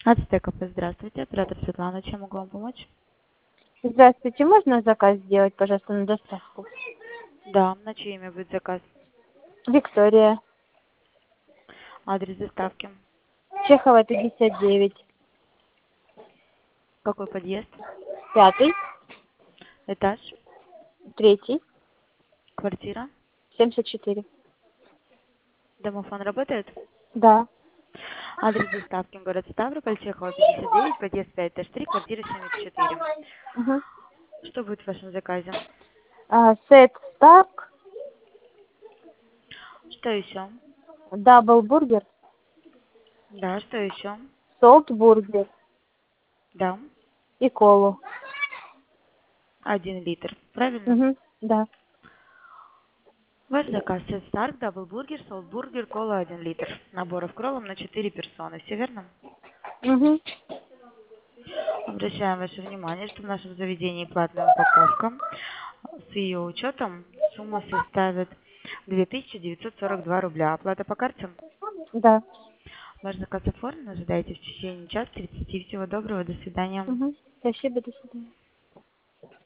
Ацтеков, здравствуйте. Оператор Светлана, чем могу вам помочь? Здравствуйте, можно заказ сделать, пожалуйста, на доставку? Да, на чье имя будет заказ? Виктория. Адрес доставки. Чехова, 59. Какой подъезд? 5. Этаж? 3. Квартира? 74. Домофон работает? Да. Адрес доставки. Город Ставрополь, Чехова, 59, подъезд 5, этаж 3, квартира 74. Угу. Что будет в вашем заказе? Сет Старк, Что еще? дабл бургер, Да, что еще? солт бургер Да. и колу. 1 литр. Правильно? Угу. Да. Ваш заказ Сет Старк, даблбургер, солтбургер, кола 1 литр. Наборов кролом на 4 персоны. Все верно? Угу. Обращаем ваше внимание, что в нашем заведении платная упаковка. С ее учетом сумма составит 2942 рубля. Оплата по карте? Да. Ваш заказ оформлен. Ожидайте в течение часа 30. Всего доброго. До свидания. Угу. Спасибо, до свидания.